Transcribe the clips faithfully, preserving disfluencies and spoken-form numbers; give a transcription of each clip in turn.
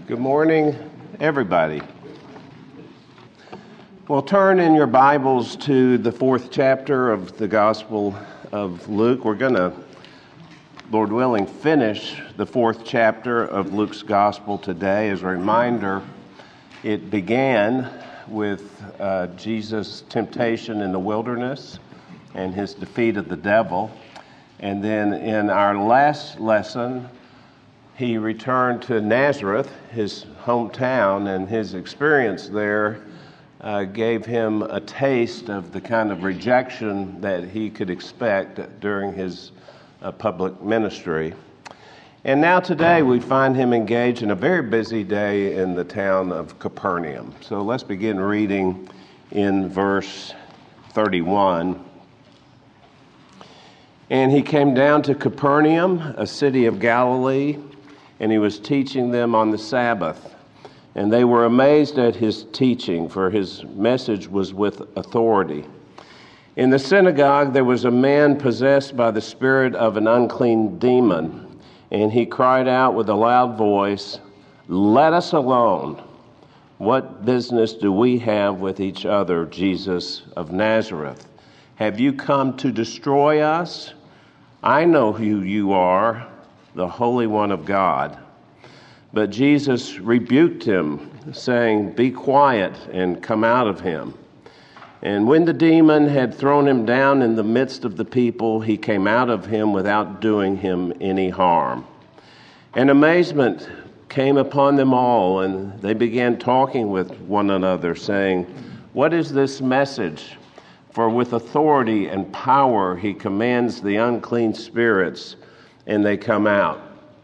Good morning, everybody. Well, turn in your Bibles to the fourth chapter of the Gospel of Luke. We're going to, Lord willing, finish the fourth chapter of Luke's Gospel today. As a reminder, it began with uh, Jesus' temptation in the wilderness and his defeat of the devil. And then in our last lesson, he returned to Nazareth, his hometown, and his experience there uh, gave him a taste of the kind of rejection that he could expect during his uh, public ministry. And now today we find him engaged in a very busy day in the town of Capernaum. So let's begin reading in verse thirty-one. And he came down to Capernaum, a city of Galilee, and he was teaching them on the Sabbath. And they were amazed at his teaching, for his message was with authority. In the synagogue there was a man possessed by the spirit of an unclean demon, and he cried out with a loud voice, "Let us alone! What business do we have with each other, Jesus of Nazareth? Have you come to destroy us? I know who you are, the Holy One of God." But Jesus rebuked him, saying, "Be quiet and come out of him." And when the demon had thrown him down in the midst of the people, he came out of him without doing him any harm. And amazement came upon them all, and they began talking with one another, saying, "What is this message? For with authority and power he commands the unclean spirits, and they come out."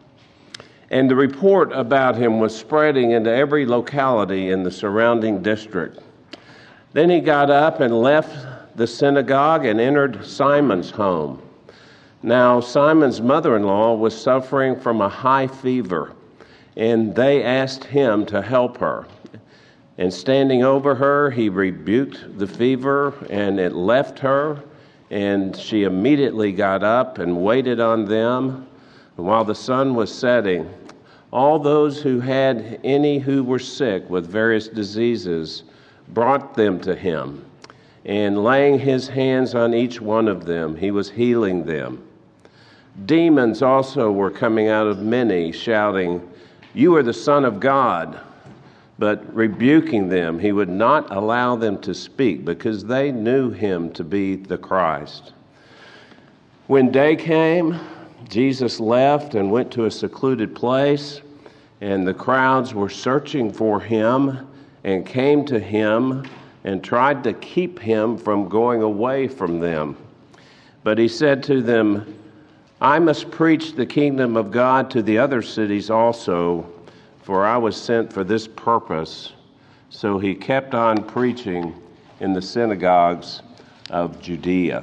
And the report about him was spreading into every locality in the surrounding district. Then he got up and left the synagogue and entered Simon's home. Now Simon's mother-in-law was suffering from a high fever, and they asked him to help her. And standing over her, he rebuked the fever, and it left her, and she immediately got up and waited on them. And while the sun was setting, all those who had any who were sick with various diseases brought them to him. And laying his hands on each one of them, he was healing them. Demons also were coming out of many, shouting, "You are the Son of God." But rebuking them, he would not allow them to speak, because they knew him to be the Christ. When day came, Jesus left and went to a secluded place, and the crowds were searching for him and came to him and tried to keep him from going away from them. But he said to them, "I must preach the kingdom of God to the other cities also, for I was sent for this purpose." So he kept on preaching in the synagogues of Judea.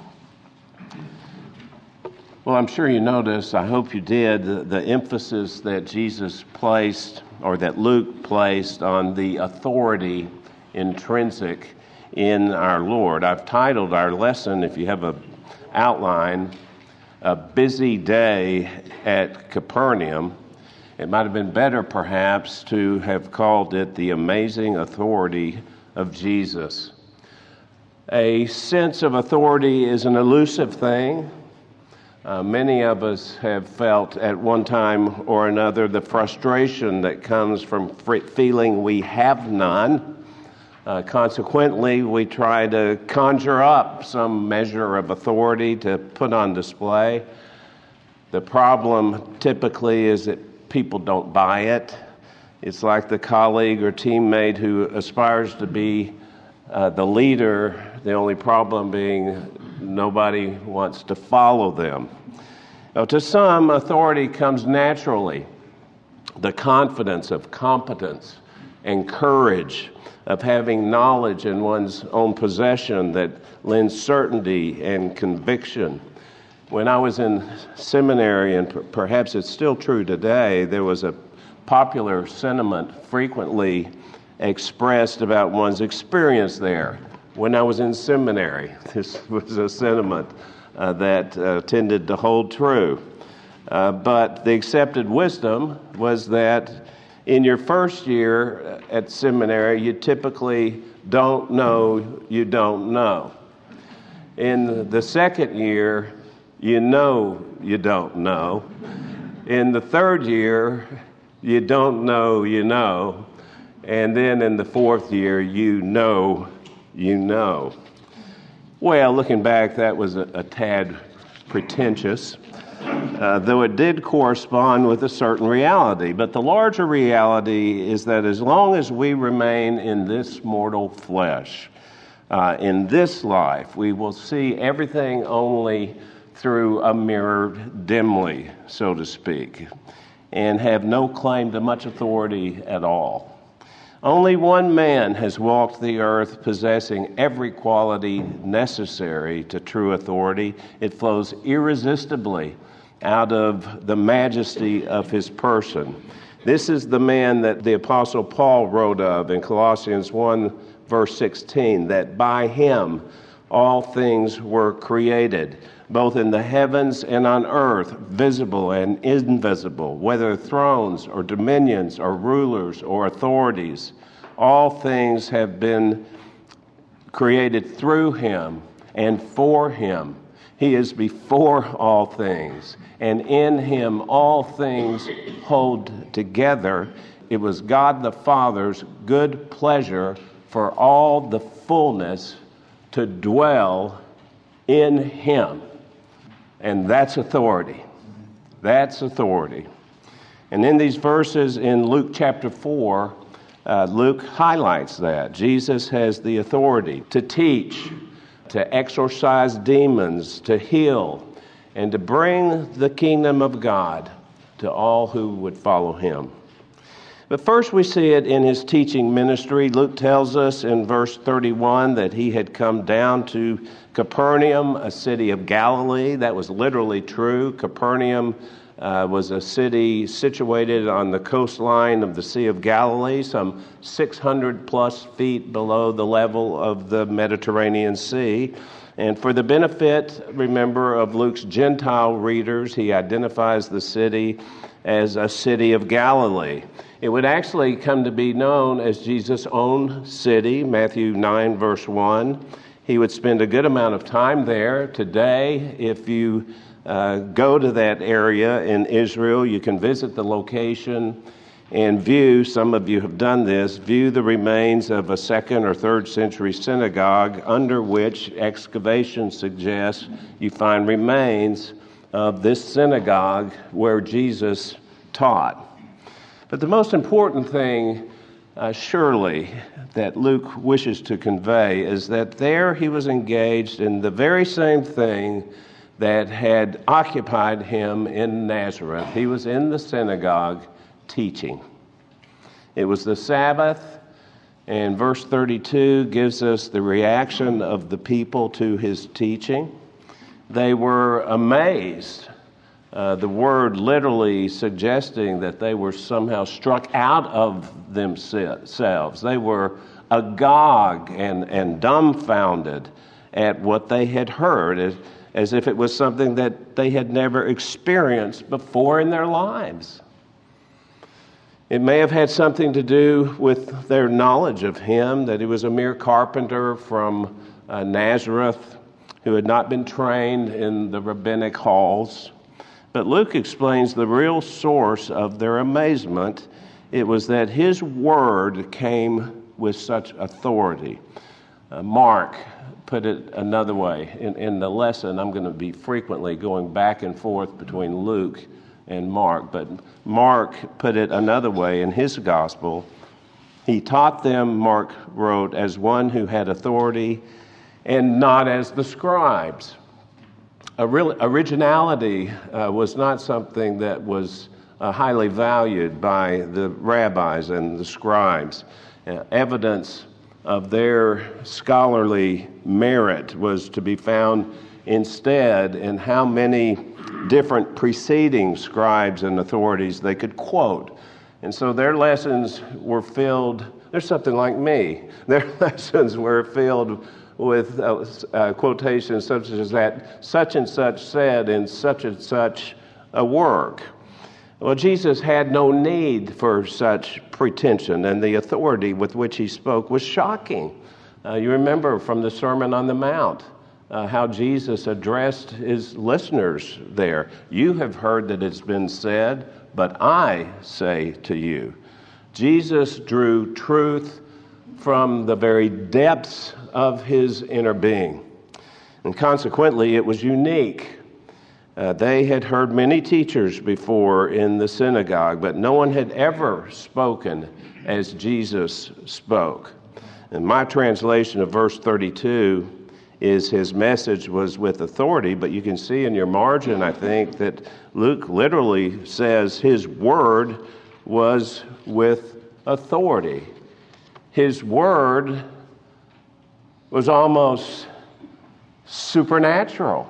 Well, I'm sure you noticed, I hope you did, the, the emphasis that Jesus placed, or that Luke placed, on the authority intrinsic in our Lord. I've titled our lesson, if you have an outline, "A Busy Day at Capernaum." It might have been better, perhaps, to have called it "The Amazing Authority of Jesus." A sense of authority is an elusive thing. Uh, many of us have felt at one time or another the frustration that comes from feeling we have none. Uh, consequently, we try to conjure up some measure of authority to put on display. The problem typically is that people don't buy it. It's like the colleague or teammate who aspires to be uh, the leader, the only problem being nobody wants to follow them. Now, to some, authority comes naturally. The confidence of competence and courage of having knowledge in one's own possession that lends certainty and conviction. When I was in seminary, and per- perhaps it's still true today, there was a popular sentiment frequently expressed about one's experience there. When I was in seminary, this was a sentiment uh, that uh, tended to hold true. Uh, but the accepted wisdom was that In your first year at seminary, you typically don't know you don't know. In the second year, you know you don't know. In the third year, you don't know you know. And then in the fourth year, you know you know. Well, looking back, that was a, a tad pretentious, uh, though it did correspond with a certain reality. But the larger reality is that as long as we remain in this mortal flesh, uh, in this life, we will see everything only through a mirror dimly, so to speak, and have no claim to much authority at all. Only one man has walked the earth possessing every quality necessary to true authority. It flows irresistibly out of the majesty of his person. This is the man that the Apostle Paul wrote of in Colossians one, verse sixteen, that by him all things were created, both in the heavens and on earth, visible and invisible, whether thrones or dominions or rulers or authorities. All things have been created through him and for him. He is before all things, and in him all things hold together. It was God the Father's good pleasure for all the fullness to dwell in him. And that's authority. That's authority. And in these verses in Luke chapter four, uh, Luke highlights that. Jesus has the authority to teach, to exorcise demons, to heal, and to bring the kingdom of God to all who would follow him. But first we see it in his teaching ministry. Luke tells us in verse thirty-one that he had come down to Capernaum, a city of Galilee. That was literally true. Capernaum uh, was a city situated on the coastline of the Sea of Galilee, some six hundred plus feet below the level of the Mediterranean Sea. And for the benefit, remember, of Luke's Gentile readers, he identifies the city as a city of Galilee. It would actually come to be known as Jesus' own city, Matthew nine, verse one. He would spend a good amount of time there. Today, if you uh, go to that area in Israel, you can visit the location and view, some of you have done this, view the remains of a second or third century synagogue under which excavation suggests you find remains of this synagogue where Jesus taught. But the most important thing, uh, surely, that Luke wishes to convey is that there he was engaged in the very same thing that had occupied him in Nazareth. He was in the synagogue teaching. It was the Sabbath, and verse thirty-two gives us the reaction of the people to his teaching. They were amazed. Uh, the word literally suggesting that they were somehow struck out of themselves. They were agog and, and dumbfounded at what they had heard, as, as if it was something that they had never experienced before in their lives. It may have had something to do with their knowledge of him, that he was a mere carpenter from uh, Nazareth who had not been trained in the rabbinic halls. But Luke explains the real source of their amazement. It was that his word came with such authority. Uh, Mark put it another way. In, in the lesson, I'm going to be frequently going back and forth between Luke and Mark. But Mark put it another way in his gospel. He taught them, Mark wrote, as one who had authority and not as the scribes. A real originality uh, was not something that was uh, highly valued by the rabbis and the scribes. Uh, evidence of their scholarly merit was to be found instead in how many different preceding scribes and authorities they could quote. And so their lessons were filled, they're something like me, their lessons were filled with uh, uh, quotations such as that, such and such said in such and such a work. Well, Jesus had no need for such pretension, and the authority with which he spoke was shocking. Uh, you remember from the Sermon on the Mount uh, how Jesus addressed his listeners there. You have heard that it's been said, but I say to you. Jesus drew truth from the very depths of his inner being, and consequently it was unique. Uh, they had heard many teachers before in the synagogue, but no one had ever spoken as Jesus spoke. And my translation of verse thirty-two is his message was with authority, but you can see in your margin, I think, that Luke literally says his word was with authority. His word was almost supernatural.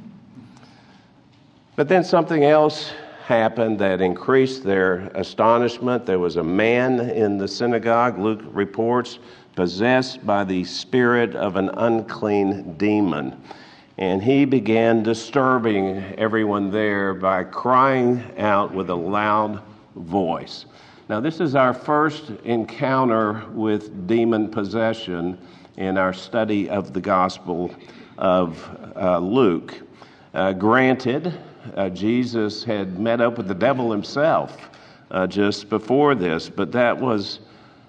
But then something else happened that increased their astonishment. There was a man in the synagogue, Luke reports, possessed by the spirit of an unclean demon. And he began disturbing everyone there by crying out with a loud voice. Now, this is our first encounter with demon possession in our study of the Gospel of uh, Luke. Uh, granted, Uh, Jesus had met up with the devil himself uh, just before this, but that was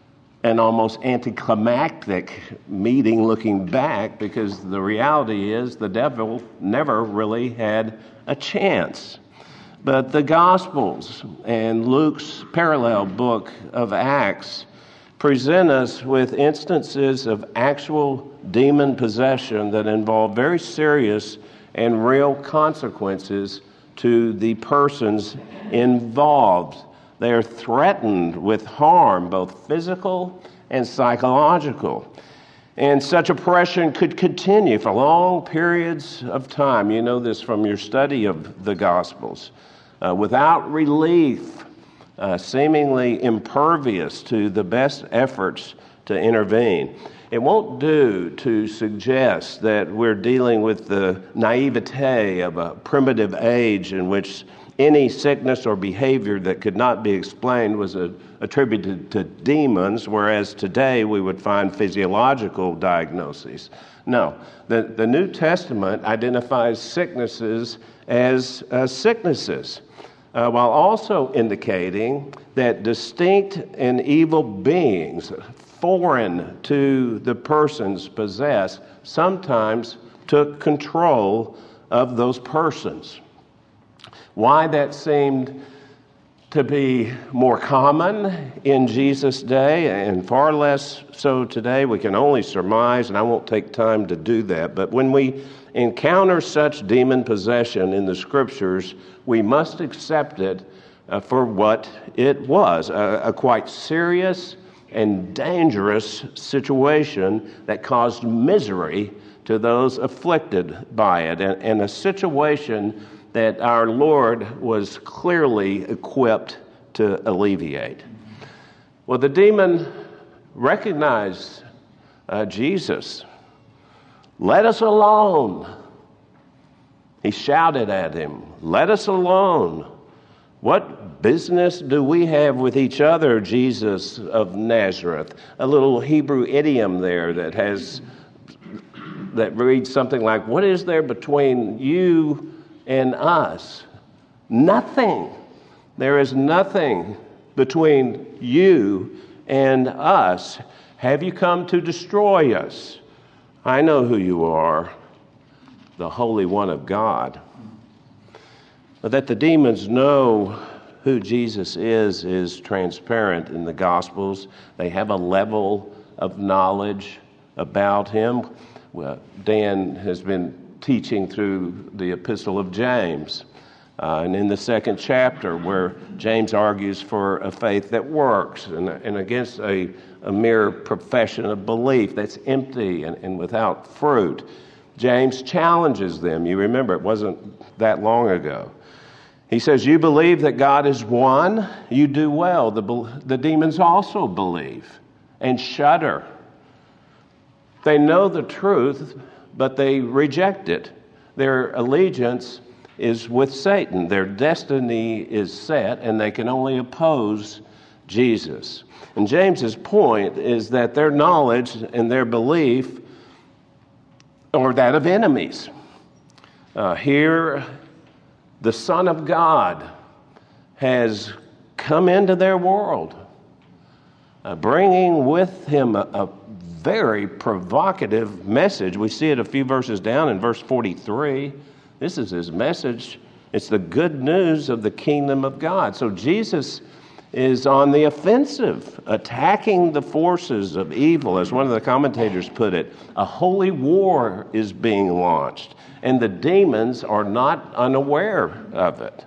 an almost anticlimactic meeting looking back, because the reality is the devil never really had a chance. But the Gospels and Luke's parallel book of Acts present us with instances of actual demon possession that involve very serious and real consequences to the persons involved. They are threatened with harm, both physical and psychological. And such oppression could continue for long periods of time. You know this from your study of the Gospels. Uh, without relief, uh, seemingly impervious to the best efforts to intervene. It won't do to suggest that we're dealing with the naivete of a primitive age in which any sickness or behavior that could not be explained was a, attributed to demons, whereas today we would find physiological diagnoses. No, the, the New Testament identifies sicknesses as uh, sicknesses, uh, while also indicating that distinct and evil beings, foreign to the persons possessed, sometimes took control of those persons. Why that seemed to be more common in Jesus' day and far less so today, we can only surmise, and I won't take time to do that. But when we encounter such demon possession in the Scriptures, we must accept it uh, for what it was, a, a quite serious and dangerous situation that caused misery to those afflicted by it, and, and a situation that our Lord was clearly equipped to alleviate. Well, the demon recognized uh, Jesus. "Let us alone." He shouted at him, "Let us alone. What business do we have with each other, Jesus of Nazareth?" A little Hebrew idiom there that has that reads something like, "What is there between you and us?" Nothing. There is nothing between you and us. Have you come to destroy us? I know who you are, the Holy One of God. But that the demons know who Jesus is is transparent in the Gospels. They have a level of knowledge about him. Well, Dan has been teaching through the Epistle of James. Uh, and in the second chapter, where James argues for a faith that works and, and against a, a mere profession of belief that's empty and, and without fruit, James challenges them. You remember, it wasn't that long ago. He says, "You believe that God is one, you do well. The, the demons also believe and shudder. They know the truth, but they reject it. Their allegiance is with Satan. Their destiny is set, and they can only oppose Jesus. And James's point is that their knowledge and their belief are that of enemies. Uh, here, the Son of God has come into their world, uh, bringing with him a, a very provocative message. We see it a few verses down in verse forty-three. This is his message. It's the good news of the kingdom of God. So Jesus is on the offensive, attacking the forces of evil. As one of the commentators put it, a holy war is being launched, and the demons are not unaware of it.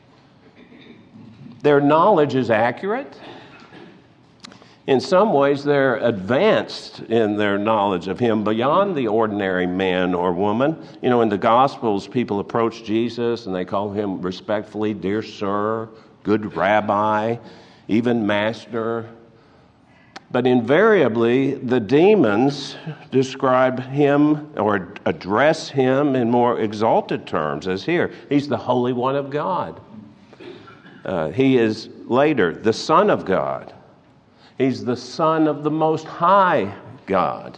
Their knowledge is accurate. In some ways, they're advanced in their knowledge of him beyond the ordinary man or woman. You know, in the Gospels, people approach Jesus and they call him respectfully, dear sir, good rabbi, even master. But invariably, the demons describe him or address him in more exalted terms, as here. He's the Holy One of God. Uh, he is later the Son of God. He's the Son of the Most High God.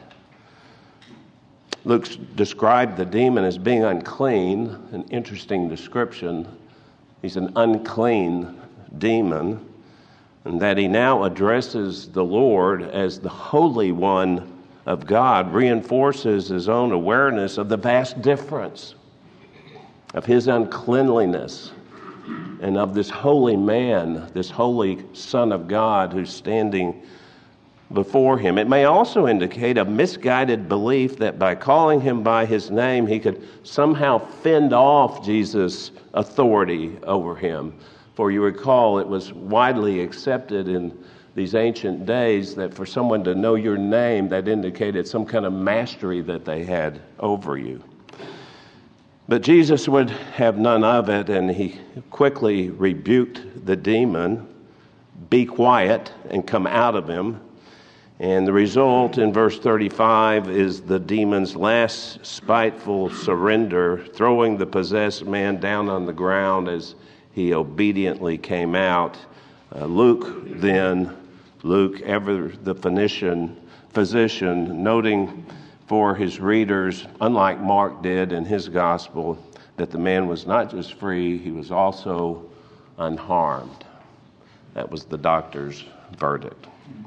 Luke described the demon as being unclean, an interesting description. He's an unclean demon, and that he now addresses the Lord as the Holy One of God reinforces his own awareness of the vast difference of his uncleanliness and of this holy man, this holy Son of God who's standing before him. It may also indicate a misguided belief that by calling him by his name, he could somehow fend off Jesus' authority over him. For you recall, it was widely accepted in these ancient days that for someone to know your name, that indicated some kind of mastery that they had over you. But Jesus would have none of it, and he quickly rebuked the demon, be quiet, and come out of him. And the result in verse thirty-five is the demon's last spiteful surrender, throwing the possessed man down on the ground as he obediently came out. Uh, Luke then, Luke, ever the Phoenician physician, noting for his readers, unlike Mark did in his gospel, that the man was not just free, he was also unharmed. That was the doctor's verdict.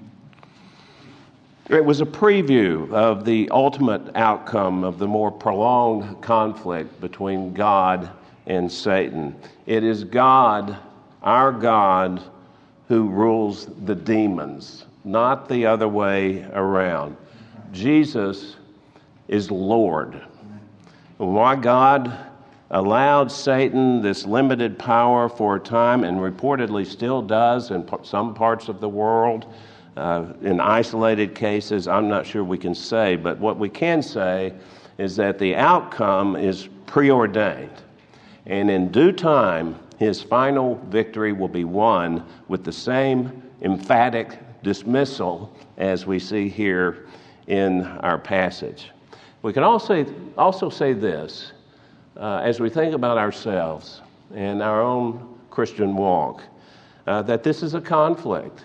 It was a preview of the ultimate outcome of the more prolonged conflict between God and Satan. It is God, our God, who rules the demons, not the other way around. Jesus is Lord. Why God allowed Satan this limited power for a time, and reportedly still does in some parts of the world, uh, in isolated cases, I'm not sure we can say, but what we can say is that the outcome is preordained. And in due time, his final victory will be won with the same emphatic dismissal as we see here in our passage. We can also, also say this, uh, as we think about ourselves and our own Christian walk, uh, that this is a conflict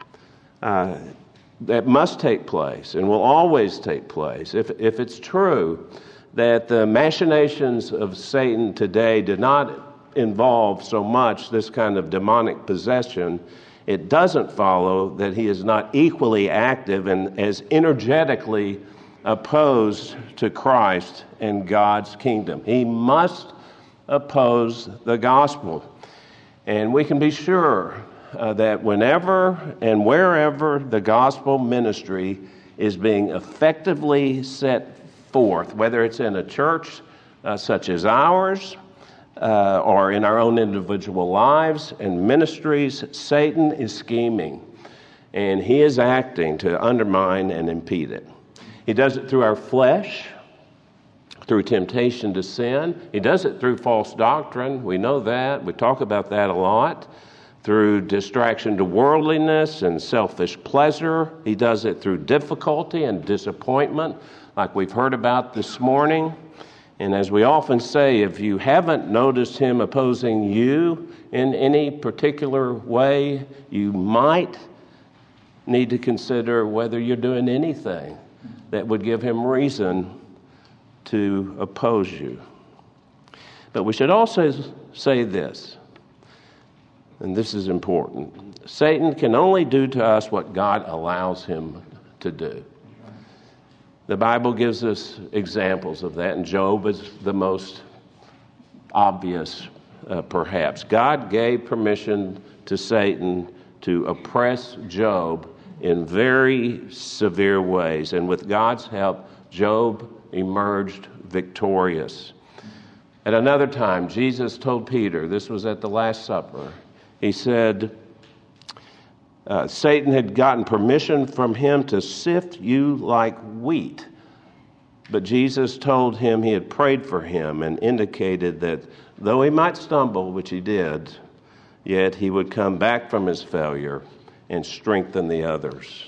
uh, that must take place and will always take place. If, if it's true that the machinations of Satan today did not involve so much this kind of demonic possession, it doesn't follow that he is not equally active and as energetically opposed to Christ and God's kingdom. He must oppose the gospel. And we can be sure uh, that whenever and wherever the gospel ministry is being effectively set forth, whether it's in a church uh, such as ours, uh, or in our own individual lives and ministries, Satan is scheming, and he is acting to undermine and impede it. He does it through our flesh, through temptation to sin. He does it through false doctrine. We know that. We talk about that a lot. Through distraction to worldliness and selfish pleasure. He does it through difficulty and disappointment, like we've heard about this morning. And as we often say, if you haven't noticed him opposing you in any particular way, you might need to consider whether you're doing anything that would give him reason to oppose you. But we should also say this, and this is important. Satan can only do to us what God allows him to do. The Bible gives us examples of that, and Job is the most obvious, uh, perhaps. God gave permission to Satan to oppress Job in very severe ways, and with God's help, Job emerged victorious. At another time, Jesus told Peter, this was at the Last Supper, he said, uh, Satan had gotten permission from him to sift you like wheat. But Jesus told him he had prayed for him and indicated that though he might stumble, which he did, yet he would come back from his failure and strengthen the others.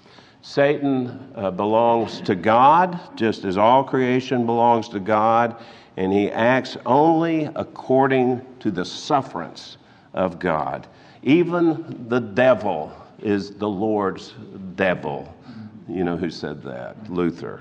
Satan uh, belongs to God, just as all creation belongs to God, and he acts only according to the sufferance of God. Even the devil is the Lord's devil. You know who said that? Luther.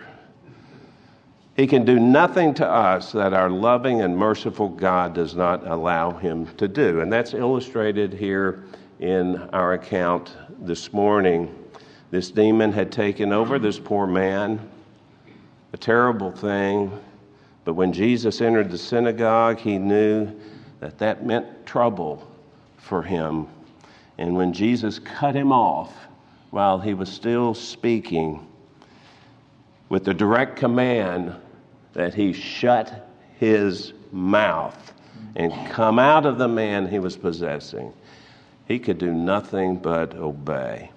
He can do nothing to us that our loving and merciful God does not allow him to do. And that's illustrated here in our account this morning. This demon had taken over this poor man, a terrible thing. But when Jesus entered the synagogue, he knew that that meant trouble for him. And when Jesus cut him off while he was still speaking with the direct command that he shut his mouth and come out of the man he was possessing, he could do nothing but obey.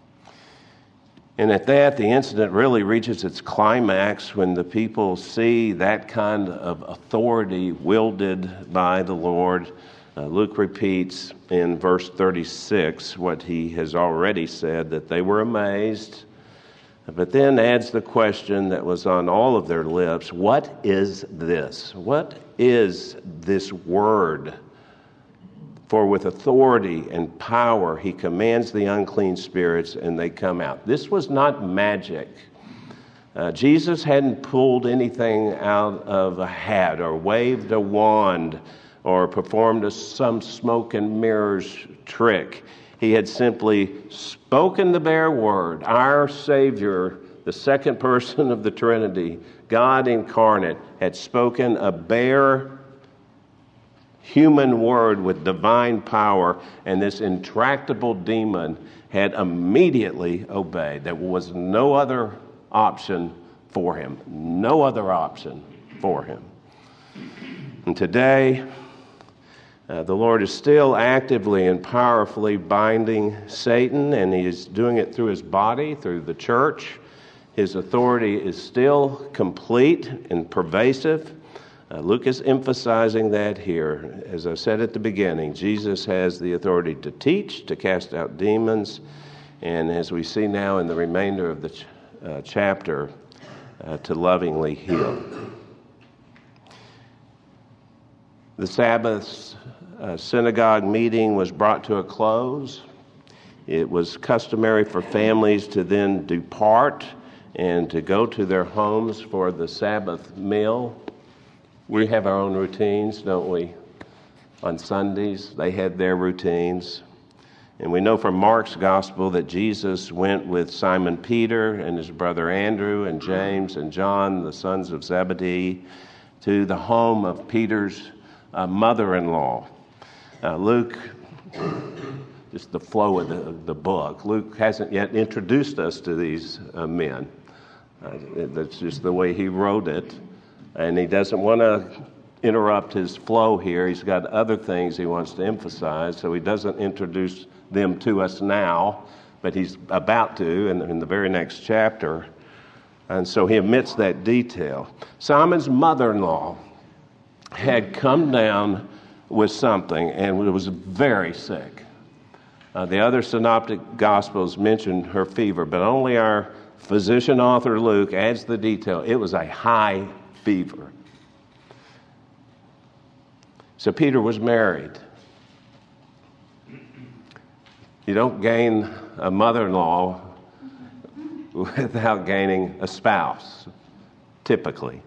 And at that, the incident really reaches its climax when the people see that kind of authority wielded by the Lord. Uh, Luke repeats in verse thirty-six what he has already said, that they were amazed, but then adds the question that was on all of their lips: what is this? What is this word? For with authority and power he commands the unclean spirits, and they come out. This was not magic. Uh, Jesus hadn't pulled anything out of a hat or waved a wand or performed a, some smoke and mirrors trick. He had simply spoken the bare word. Our Savior, the second person of the Trinity, God incarnate, had spoken a bare human word with divine power, and this intractable demon had immediately obeyed. There was no other option for him. No other option for him. And today, uh, the Lord is still actively and powerfully binding Satan, and he is doing it through his body, through the church. His authority is still complete and pervasive. Uh, Luke is emphasizing that here. As I said at the beginning, Jesus has the authority to teach, to cast out demons, and as we see now in the remainder of the ch- uh, chapter, uh, to lovingly heal. The Sabbath uh, synagogue meeting was brought to a close. It was customary for families to then depart and to go to their homes for the Sabbath meal. We have our own routines, don't we? On Sundays, they had their routines. And we know from Mark's gospel that Jesus went with Simon Peter and his brother Andrew and James and John, the sons of Zebedee, to the home of Peter's uh, mother-in-law. Uh, Luke, just the flow of the, the book, Luke hasn't yet introduced us to these uh, men. Uh, that's just the way he wrote it. And he doesn't want to interrupt his flow here. He's got other things he wants to emphasize, so he doesn't introduce them to us now, but he's about to in, in the very next chapter. And so he omits that detail. Simon's mother-in-law had come down with something and was very sick. Uh, the other synoptic gospels mention her fever, but only our physician author Luke adds the detail. It was a high fever. So Peter was married. You don't gain a mother-in-law without gaining a spouse, typically.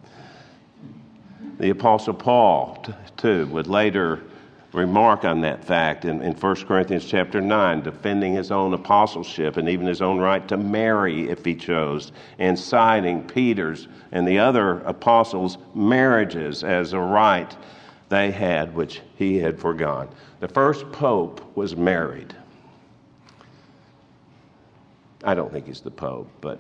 The Apostle Paul, t- too, would later remark on that fact in, in First Corinthians chapter nine, defending his own apostleship and even his own right to marry if he chose, and citing Peter's and the other apostles' marriages as a right they had, which he had forgone. The first pope was married. I don't think he's the pope, but...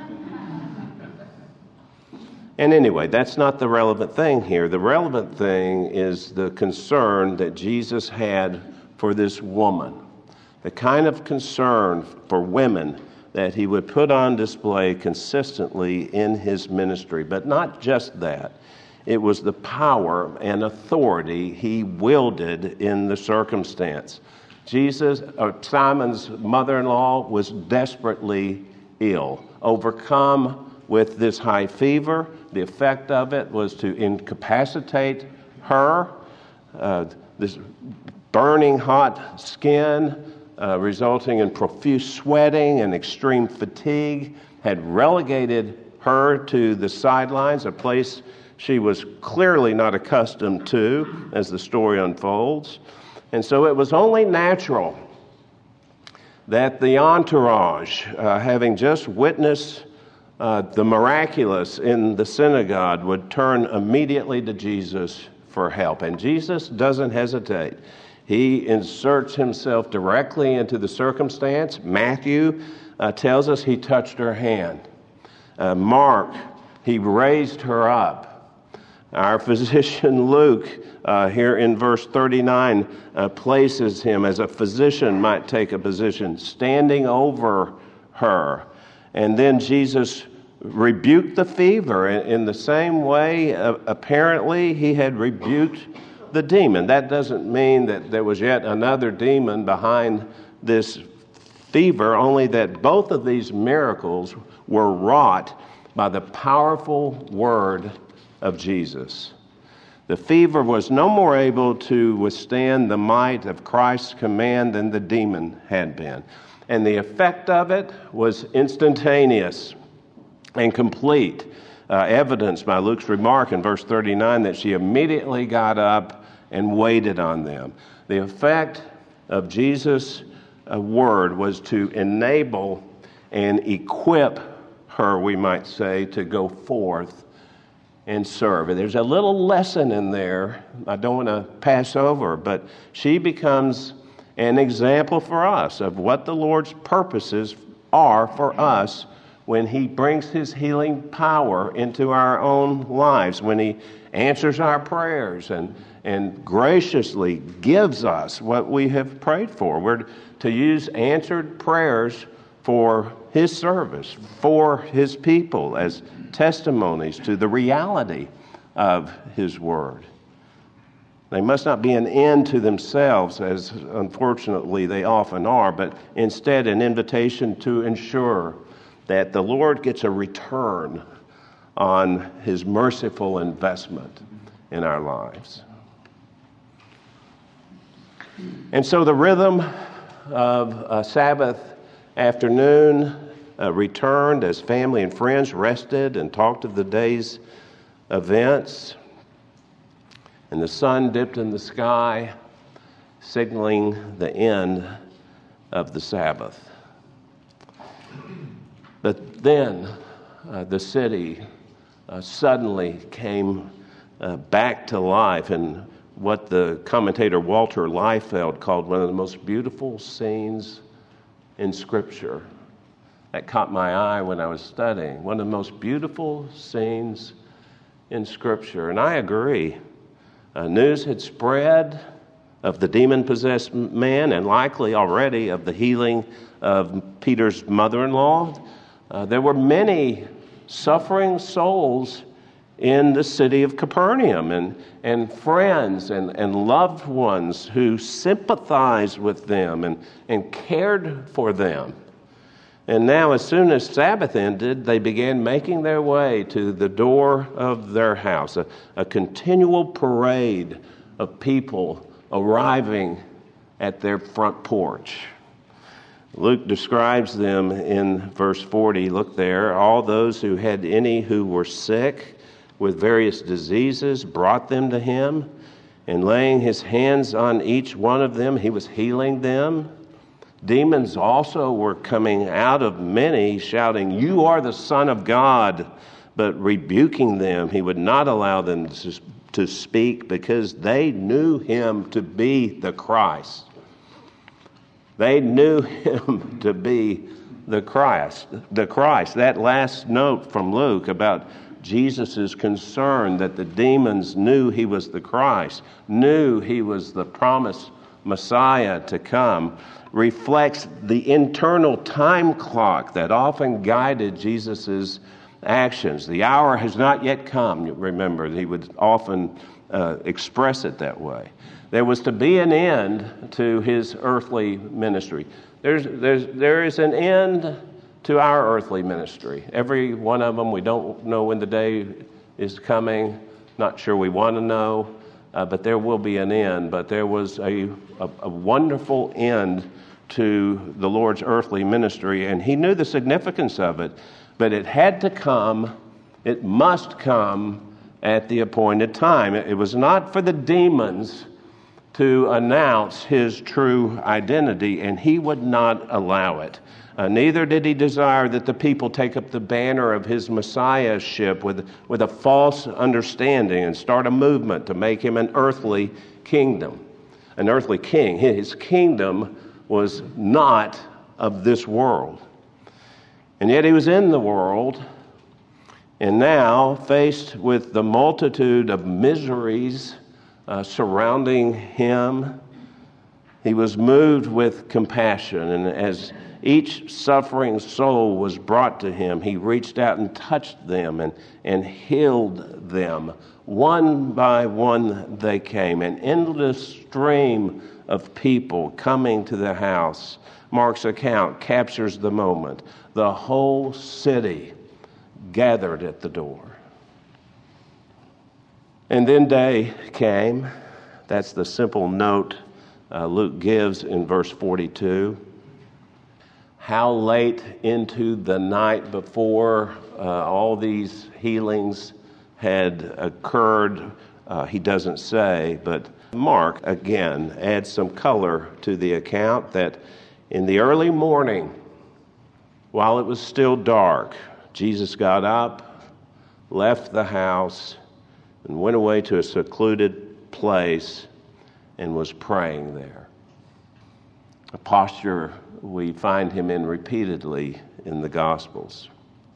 And anyway, that's not the relevant thing here. The relevant thing is the concern that Jesus had for this woman, the kind of concern for women that he would put on display consistently in his ministry. But not just that. It was the power and authority he wielded in the circumstance. Jesus, or Simon's mother-in-law, was desperately ill, overcome with this high fever. The effect of it was to incapacitate her. Uh, this burning hot skin, uh, resulting in profuse sweating and extreme fatigue, had relegated her to the sidelines, a place she was clearly not accustomed to as the story unfolds. And so it was only natural that the entourage, uh, having just witnessed uh, the miraculous in the synagogue, would turn immediately to Jesus for help. And Jesus doesn't hesitate. He inserts himself directly into the circumstance. Matthew uh, tells us he touched her hand. Uh, Mark, he raised her up. Our physician Luke, uh, here in verse thirty-nine, uh, places him as a physician might take a position, standing over her. And then Jesus rebuked the fever in, in the same way, uh, apparently, he had rebuked the demon. That doesn't mean that there was yet another demon behind this fever, only that both of these miracles were wrought by the powerful word of Jesus. The fever was no more able to withstand the might of Christ's command than the demon had been. And the effect of it was instantaneous and complete, uh, evidenced by Luke's remark in verse thirty-nine that she immediately got up and waited on them. The effect of Jesus' uh, word was to enable and equip her, we might say, to go forth and serve. And there's a little lesson in there I don't want to pass over, but she becomes an example for us of what the Lord's purposes are for us when he brings his healing power into our own lives, when he answers our prayers and, and graciously gives us what we have prayed for. We're to use answered prayers for his service, for his people, as testimonies to the reality of his word. They must not be an end to themselves, as unfortunately they often are, but instead an invitation to ensure that the Lord gets a return on his merciful investment in our lives. And so the rhythm of a Sabbath afternoon uh, returned as family and friends rested and talked of the day's events. And the sun dipped in the sky, signaling the end of the Sabbath. But then uh, the city uh, suddenly came uh, back to life in what the commentator Walter Liefeld called one of the most beautiful scenes in Scripture. That caught my eye when I was studying. One of the most beautiful scenes in Scripture. And I agree. Uh, news had spread of the demon-possessed man and likely already of the healing of Peter's mother-in-law. Uh, there were many suffering souls in the city of Capernaum, and, and friends and, and loved ones who sympathized with them and, and cared for them. And now, as soon as Sabbath ended, they began making their way to the door of their house, a, a continual parade of people arriving at their front porch. Luke describes them in verse forty. Look there. All those who had any who were sick with various diseases brought them to him, and laying his hands on each one of them, he was healing them. Demons also were coming out of many, shouting, "You are the Son of God." But rebuking them, he would not allow them to, to speak, because they knew him to be the Christ. They knew him to be the Christ. The Christ. That last note from Luke about Jesus' concern that the demons knew he was the Christ, knew he was the promised Messiah to come, reflects the internal time clock that often guided Jesus' actions. The hour has not yet come, remember. He would often uh, express it that way. There was to be an end to his earthly ministry. There's, there's, there is an end to our earthly ministry. Every one of them, we don't know when the day is coming, not sure we want to know, uh, but there will be an end. But there was a, a, a wonderful end to the Lord's earthly ministry, and he knew the significance of it, but it had to come, it must come at the appointed time. It was not for the demons to announce his true identity, and he would not allow it. Uh, neither did he desire that the people take up the banner of his messiahship with, with a false understanding and start a movement to make him an earthly kingdom, an earthly king. His kingdom was not of this world. And yet he was in the world, and now, faced with the multitude of miseries uh, surrounding him, he was moved with compassion. And as each suffering soul was brought to him, he reached out and touched them and, and healed them. One by one they came. An endless stream of people coming to the house. Mark's account captures the moment. The whole city gathered at the door. And then day came. That's the simple note uh, Luke gives in verse forty-two. How late into the night before uh, all these healings had occurred, uh, he doesn't say, but Mark, again, adds some color to the account that in the early morning, while it was still dark, Jesus got up, left the house, and went away to a secluded place and was praying there. A posture we find him in repeatedly in the Gospels.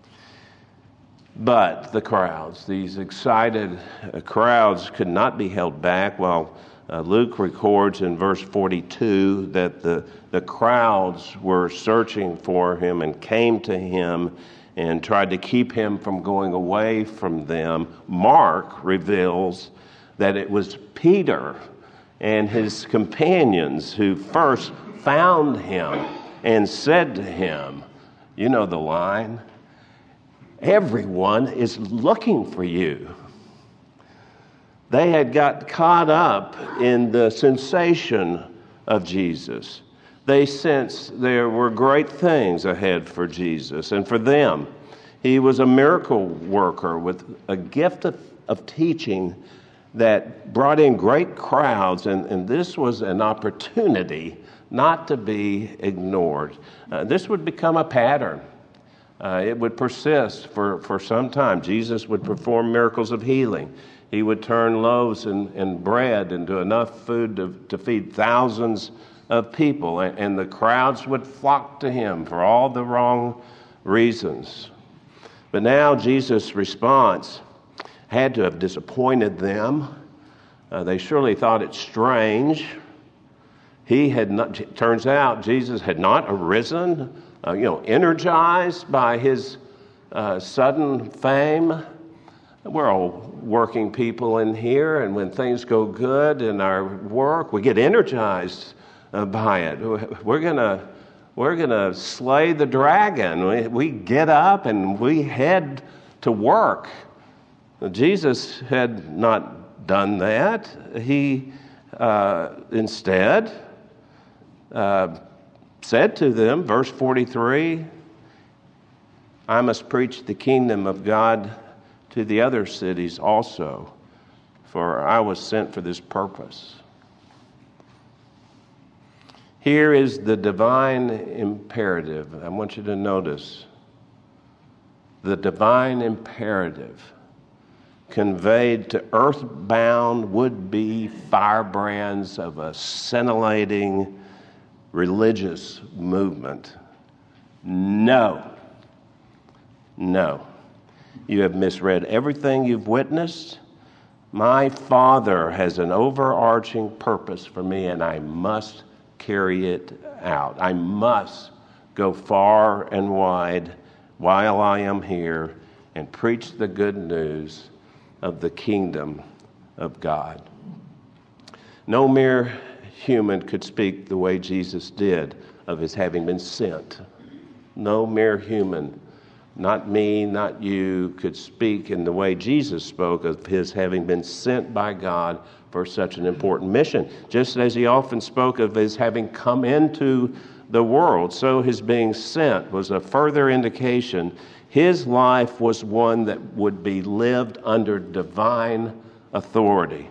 But the crowds, these excited uh, crowds, could not be held back. While uh, Luke records in verse forty-two that the, the crowds were searching for him and came to him and tried to keep him from going away from them, Mark reveals that it was Peter and his companions who first found him and said to him, you know the line, everyone is looking for you. They had got caught up in the sensation of Jesus. They sensed there were great things ahead for Jesus and for them. He was a miracle worker with a gift of, of teaching that brought in great crowds, and, and this was an opportunity not to be ignored. Uh, this would become a pattern. Uh, it would persist for, for some time. Jesus would perform miracles of healing. He would turn loaves and, and bread into enough food to, to feed thousands of people, and, and the crowds would flock to him for all the wrong reasons. But now Jesus' response had to have disappointed them. Uh, they surely thought it strange. He had not, turns out Jesus had not arisen, uh, you know, energized by his uh, sudden fame. We're all working people in here, and when things go good in our work, we get energized uh, by it. We're gonna, we're gonna slay the dragon. We, we get up and we head to work. Jesus had not done that. He uh, instead uh, said to them, verse forty-three, I must preach the kingdom of God to the other cities also, for I was sent for this purpose. Here is the divine imperative. I want you to notice the divine imperative conveyed to earthbound would-be firebrands of a scintillating religious movement. No. No. You have misread everything you've witnessed. My Father has an overarching purpose for me, and I must carry it out. I must go far and wide while I am here and preach the good news of the kingdom of God. No mere human could speak the way Jesus did of his having been sent. No mere human, not me, not you, could speak in the way Jesus spoke of his having been sent by God for such an important mission. Just as he often spoke of his having come into the world, so his being sent was a further indication his life was one that would be lived under divine authority.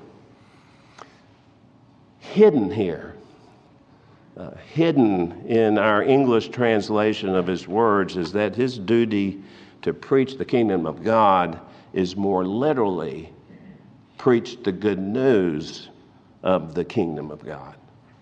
Hidden here, uh, hidden in our English translation of his words, is that his duty to preach the kingdom of God is more literally preach the good news of the kingdom of God.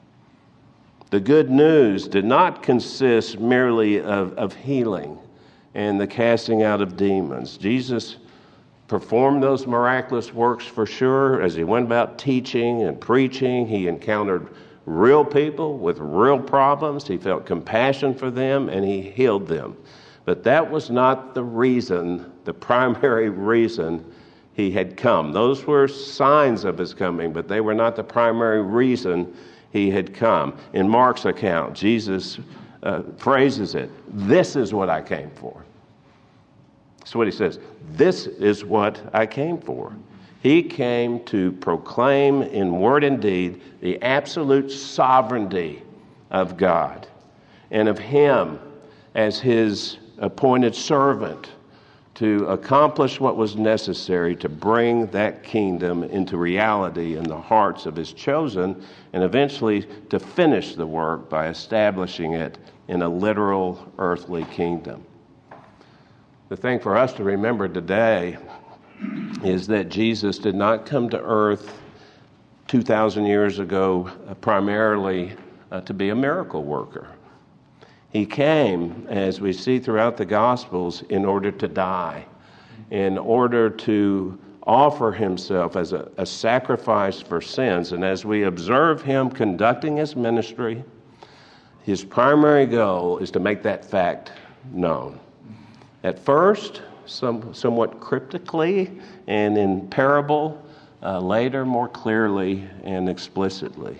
The good news did not consist merely of, of healing and the casting out of demons. Jesus performed those miraculous works for sure. As he went about teaching and preaching, he encountered real people with real problems. He felt compassion for them and he healed them. But that was not the reason, the primary reason he had come. Those were signs of his coming, but they were not the primary reason he had come. In Mark's account, Jesus uh, phrases it, this is what I came for. That's what he says. This is what I came for. He came to proclaim in word and deed the absolute sovereignty of God and of him as his appointed servant to accomplish what was necessary to bring that kingdom into reality in the hearts of his chosen, and eventually to finish the work by establishing it in a literal earthly kingdom. The thing for us to remember today is that Jesus did not come to earth two thousand years ago uh, primarily uh, to be a miracle worker. He came, as we see throughout the Gospels, in order to die, in order to offer himself as a, a sacrifice for sins. And as we observe him conducting his ministry, his primary goal is to make that fact known. At first, some, somewhat cryptically and in parable, uh, later more clearly and explicitly.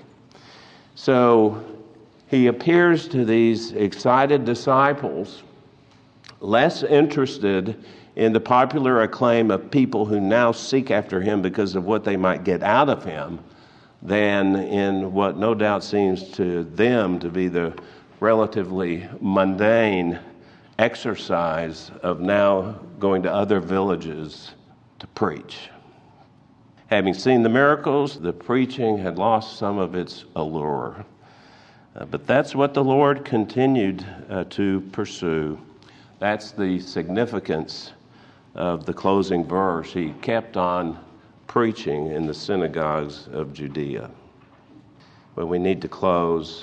So he appears to these excited disciples less interested in the popular acclaim of people who now seek after him because of what they might get out of him than in what no doubt seems to them to be the relatively mundane exercise of now going to other villages to preach. Having seen the miracles, the preaching had lost some of its allure. Uh, but that's what the Lord continued uh, to pursue. That's the significance of the closing verse. He kept on preaching in the synagogues of Judea. But we need to close.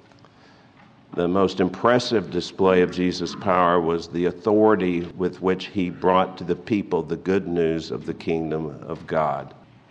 The most impressive display of Jesus' power was the authority with which he brought to the people the good news of the kingdom of God.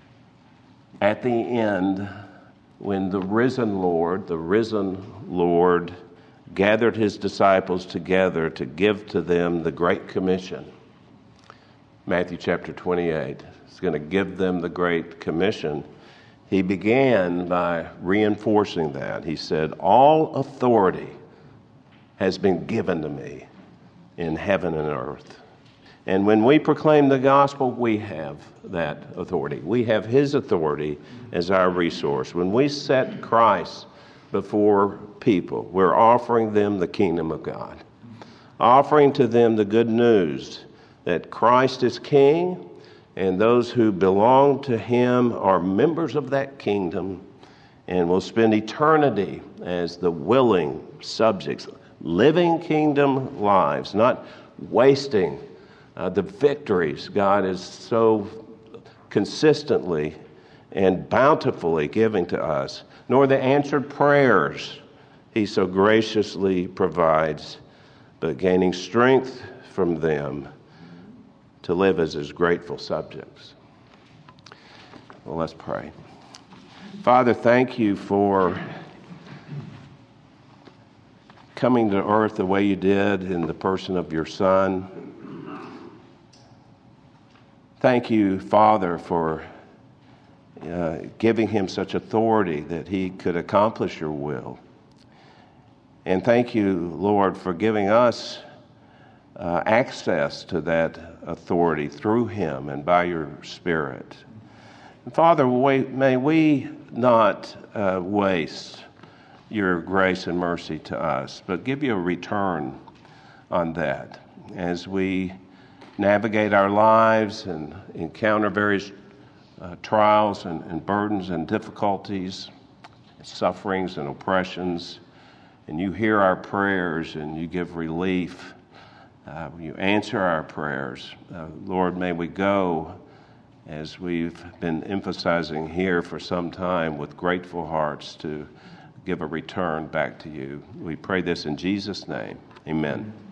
At the end, when the risen Lord, the risen Lord, gathered his disciples together to give to them the Great Commission, Matthew chapter twenty-eight, he's going to give them the Great Commission. He began by reinforcing that. He said, all authority has been given to me in heaven and earth. And when we proclaim the gospel, we have that authority. We have his authority as our resource. When we set Christ before people, we're offering them the kingdom of God, offering to them the good news that Christ is king, and those who belong to him are members of that kingdom and will spend eternity as the willing subjects, living kingdom lives, not wasting uh, the victories God is so consistently and bountifully giving to us, nor the answered prayers he so graciously provides, but gaining strength from them to live as his grateful subjects. Well, let's pray. Father, thank you for coming to earth the way you did in the person of your Son. Thank you, Father, for uh, giving him such authority that he could accomplish your will. And thank you, Lord, for giving us uh, access to that authority through him and by your Spirit. And Father, may we not uh, waste your grace and mercy to us, but give you a return on that as we navigate our lives and encounter various uh, trials and, and burdens and difficulties, sufferings and oppressions, and you hear our prayers and you give relief. Uh, you answer our prayers. Uh, Lord, may we go, as we've been emphasizing here for some time, with grateful hearts to give a return back to you. We pray this in Jesus' name. Amen.